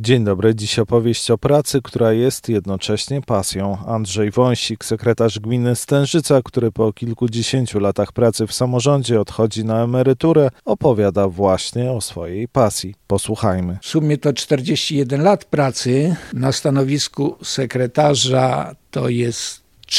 Dzień dobry, dziś opowieść o pracy, która jest jednocześnie pasją. Andrzej Wąsik, sekretarz gminy Stężyca, który po kilkudziesięciu latach pracy w samorządzie odchodzi na emeryturę, opowiada właśnie o swojej pasji. Posłuchajmy. W sumie to 41 lat pracy na stanowisku sekretarza to jest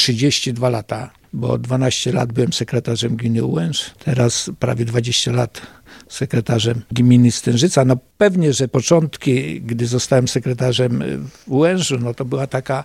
32 lata, bo 12 lat byłem sekretarzem gminy Ułęż, teraz prawie 20 lat sekretarzem gminy Stężyca. No pewnie, że początki, gdy zostałem sekretarzem w Ułężu, no to była taka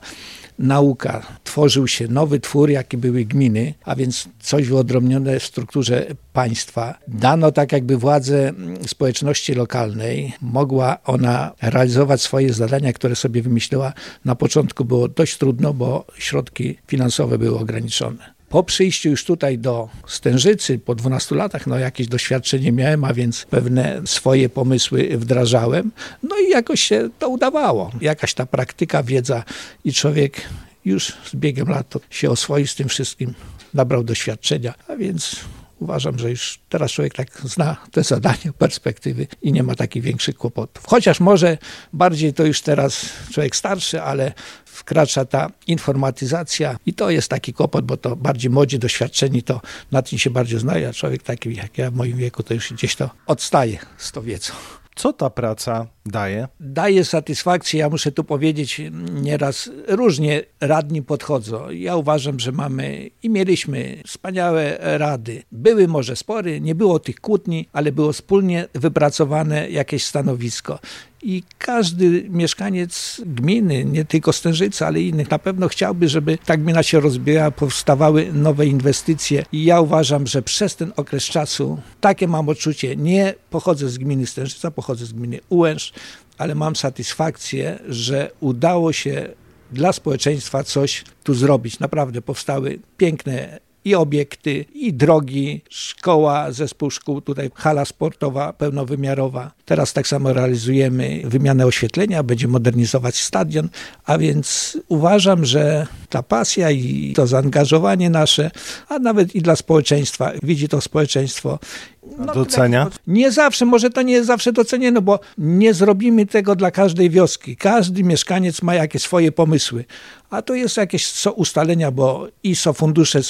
nauka. Tworzył się nowy twór, jaki były gminy, a więc coś wyodrębnione w strukturze państwa. Dano tak jakby władzę społeczności lokalnej. Mogła ona realizować swoje zadania, które sobie wymyśliła. Na początku było dość trudno, bo środki finansowe były ograniczone. Po przyjściu już tutaj do Stężycy, po 12 latach, jakieś doświadczenie miałem, a więc pewne swoje pomysły wdrażałem. No i jakoś się to udawało. Jakaś ta praktyka, wiedza i człowiek już z biegiem lat to się oswoi z tym wszystkim, nabrał doświadczenia, a więc uważam, że już teraz człowiek tak zna te zadania, perspektywy i nie ma takich większych kłopotów. Chociaż może bardziej to już teraz człowiek starszy, ale wkracza ta informatyzacja i to jest taki kłopot, bo to bardziej młodzi, doświadczeni to na tym się bardziej znają, a człowiek taki jak ja w moim wieku to już gdzieś to odstaje z tą wiedzą. Co ta praca daje? Daje satysfakcję. Ja muszę tu powiedzieć, nieraz różnie radni podchodzą. Ja uważam, że mamy i mieliśmy wspaniałe rady. Były może spory, nie było tych kłótni, ale było wspólnie wypracowane jakieś stanowisko. I każdy mieszkaniec gminy, nie tylko Stężyca, ale innych, na pewno chciałby, żeby ta gmina się rozwijała, powstawały nowe inwestycje. I ja uważam, że przez ten okres czasu, takie mam odczucie, nie pochodzę z gminy Stężyca, pochodzę z gminy Ułęż, ale mam satysfakcję, że udało się dla społeczeństwa coś tu zrobić. Naprawdę powstały piękne i obiekty, i drogi, szkoła, zespół szkół, tutaj hala sportowa pełnowymiarowa. Teraz tak samo realizujemy wymianę oświetlenia, będziemy modernizować stadion, a więc uważam, że ta pasja i to zaangażowanie nasze, a nawet i dla społeczeństwa, widzi to społeczeństwo. Docenia? Nie zawsze, może to nie jest zawsze docenione, bo nie zrobimy tego dla każdej wioski. Każdy mieszkaniec ma jakieś swoje pomysły, a to jest jakieś ustalenia, bo i są fundusze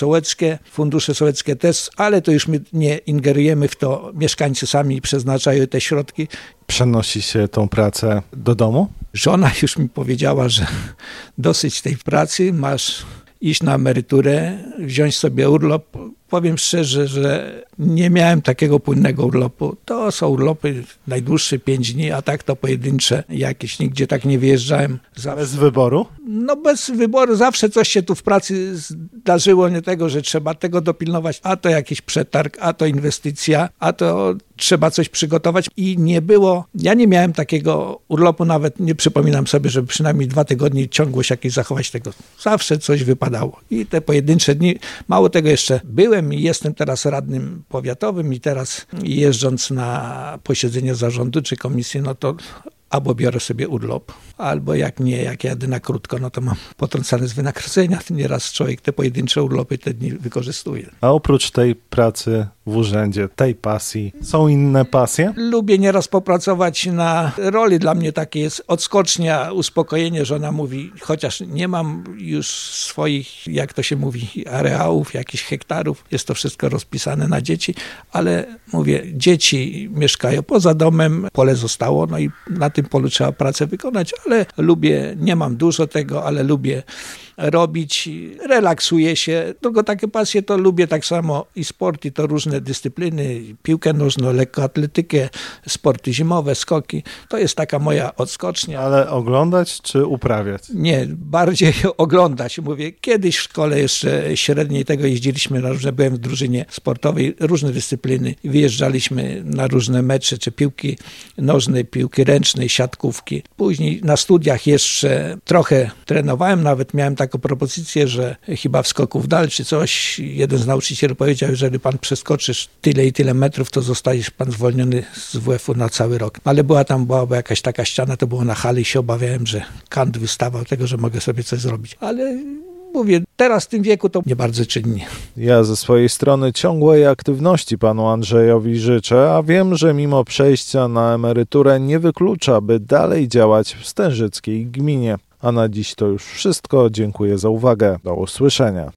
sołeckie też, ale to już my nie ingerujemy w to, mieszkańcy sami przeznaczają te środki. Przenosi się tą pracę do domu? Żona już mi powiedziała, że dosyć tej pracy, masz iść na emeryturę, wziąć sobie urlop. Powiem szczerze, że nie miałem takiego płynnego urlopu. To są urlopy najdłuższe 5 dni, a tak to pojedyncze jakieś. Nigdzie tak nie wyjeżdżałem. Bez wyboru? No bez wyboru. Zawsze coś się tu w pracy zdarzyło, nie tego, że trzeba tego dopilnować, a to jakiś przetarg, a to inwestycja, a to trzeba coś przygotować i nie było, ja nie miałem takiego urlopu, nawet nie przypominam sobie, żeby przynajmniej 2 tygodnie ciągłość jakieś zachować tego. Zawsze coś wypadało i te pojedyncze dni, mało tego jeszcze byłem i jestem teraz radnym powiatowym i teraz jeżdżąc na posiedzenie zarządu czy komisji, no to albo biorę sobie urlop, albo jak nie, jak jadę na krótko, no to mam potrącane z wynagrodzenia. Nieraz człowiek te pojedyncze urlopy te dni wykorzystuje. A oprócz tej pracy w urzędzie, tej pasji, są inne pasje? Lubię nieraz popracować na roli. Dla mnie takie jest odskocznia, uspokojenie. Żona mówi, chociaż nie mam już swoich, jak to się mówi, areałów, jakichś hektarów. Jest to wszystko rozpisane na dzieci, ale mówię, dzieci mieszkają poza domem, pole zostało, no i na tym polu trzeba pracę wykonać, ale lubię, nie mam dużo tego, ale lubię robić, relaksuję się. Tylko takie pasje to lubię tak samo i sport, i to różne dyscypliny, piłkę nożną, lekkoatletykę, sporty zimowe, skoki. To jest taka moja odskocznia. Ale oglądać czy uprawiać? Nie, bardziej oglądać. Mówię, kiedyś w szkole jeszcze średniej tego jeździliśmy na różne, byłem w drużynie sportowej, różne dyscypliny. Wyjeżdżaliśmy na różne mecze, czy piłki nożnej, piłki ręcznej, siatkówki. Później na studiach jeszcze trochę trenowałem, nawet miałem taką propozycję, że chyba w skoku w dal czy coś, jeden z nauczycieli powiedział, jeżeli pan przeskoczysz tyle i tyle metrów, to zostajesz pan zwolniony z WF-u na cały rok. Ale była jakaś taka ściana, to było na hali i się obawiałem, że kant wystawał tego, że mogę sobie coś zrobić. Ale mówię, teraz w tym wieku to nie bardzo czynnie. Ja ze swojej strony ciągłej aktywności panu Andrzejowi życzę, a wiem, że mimo przejścia na emeryturę nie wyklucza, by dalej działać w stężyckiej gminie. A na dziś to już wszystko. Dziękuję za uwagę. Do usłyszenia.